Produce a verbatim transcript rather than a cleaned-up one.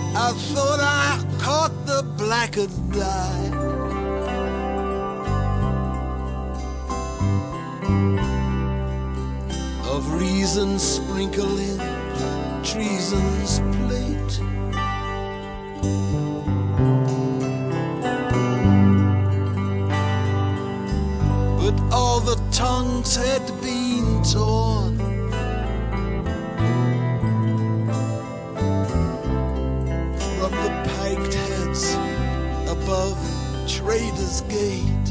I thought I caught the blackened eye. Of reason sprinkling treason's plate. But all the tongues had been torn. From the piked heads above Trader's Gate.